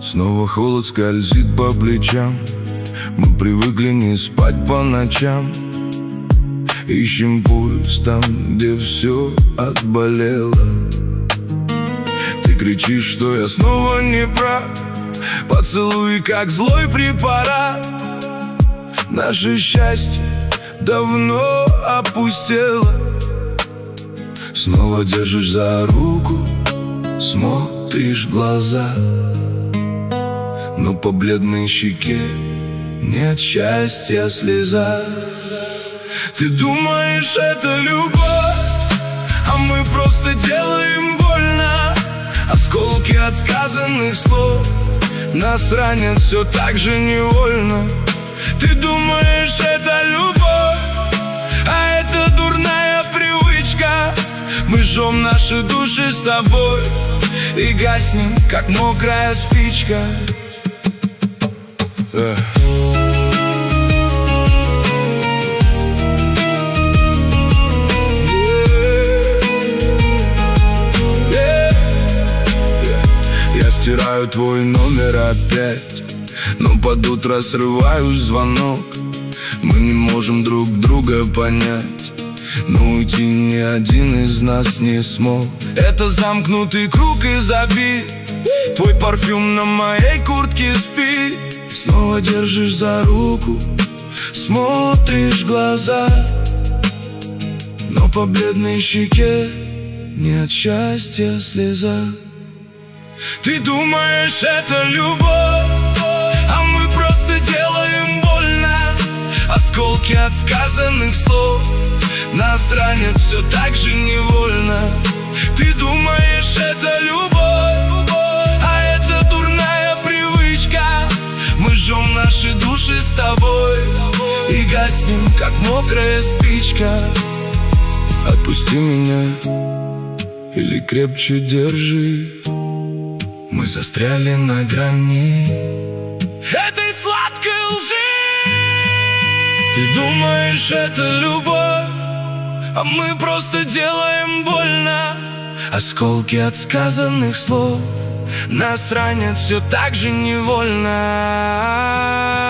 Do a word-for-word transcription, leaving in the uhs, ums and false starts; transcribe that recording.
Снова холод скользит по плечам. Мы привыкли не спать по ночам. Ищем пульс там, где все отболело. Ты кричишь, что я снова не прав. Поцелуй, как злой препарат. Наше счастье давно опустело. Снова держишь за руку, смотришь в глаза, но по бледной щеке нет счастья слеза. Ты думаешь, это любовь, а мы просто делаем больно. Осколки от сказанных слов нас ранят все так же невольно. Ты думаешь, это любовь, а это дурная привычка. Мы жжем наши души с тобой и гаснем, как мокрая спичка. Эх. Я стираю твой номер опять, но под утро срываю звонок. Мы не можем друг друга понять, но уйти ни один из нас не смог. Это замкнутый круг и забит. Твой парфюм на моей куртке спит. Снова держишь за руку, смотришь в глаза, но по бледной щеке нет счастья слеза. Ты думаешь, это любовь, а мы просто делаем больно. Осколки от сказанных слов нас ранят все так же невольно. Ты думаешь, это любовь, а это дурная привычка. Мы жжем наши души с тобой и гаснем, как мокрая спичка. Отпусти меня или крепче держи. Мы застряли на грани этой сладкой лжи. Ты думаешь, это любовь, а мы просто делаем больно. Осколки от сказанных слов нас ранят все так же невольно.